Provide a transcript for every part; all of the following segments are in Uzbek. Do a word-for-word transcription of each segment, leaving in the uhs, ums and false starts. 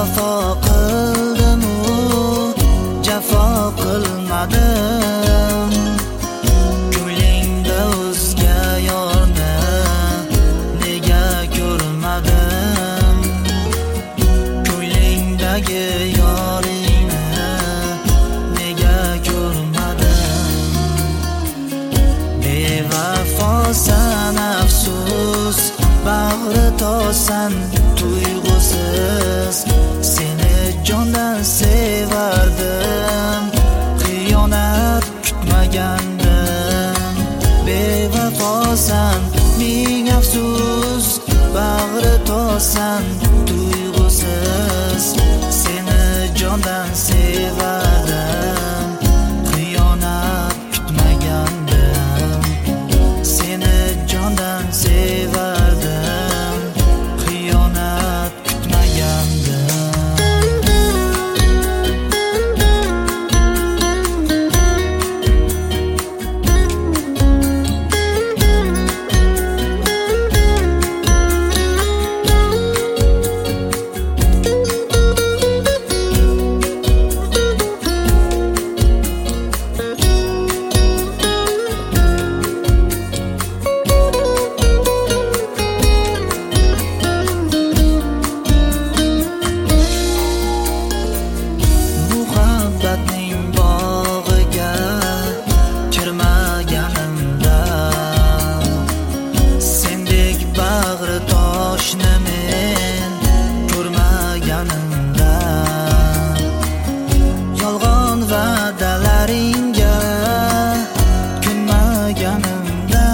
vafo qildim-u jafo qilmadim. Ko'nglingda o'zga yorni nega ko'rmadim? Ko'nglingdagi yoringni nega ko'rmadim? Bevafosan afsus, bag'ri to'san tuyg'usiz. Seni jondan sevardim, xiyonat kutmagandim. Bevafosan ming afsus, bag'ri to'san tuyg'usiz. Seni jondan sevardim, xiyonat kutmagandim. Seni jondan sevardim, xiyonat kutmagandim. Muhabbatning bog'iga kirmaganimda, sendek bag'ri toshni men ko'rmaganimda, yolg'on va'dalaringga ko'nmaganimda,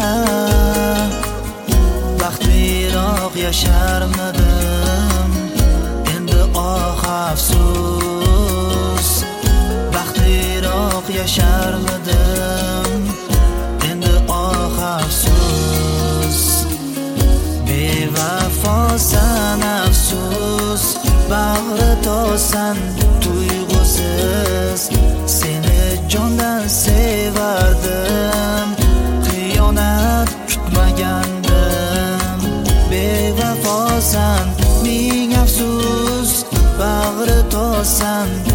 baxtliroq yasharmidim endi oh afsus. Baxtliroq yasharmidim endi oh afsus. Bevafosan afsus, bag'ri to'san tuyg'usiz. Seni jondan sevardim, xiyonat kutmagandim. Bevafosan ming afsus, bag'ri to'san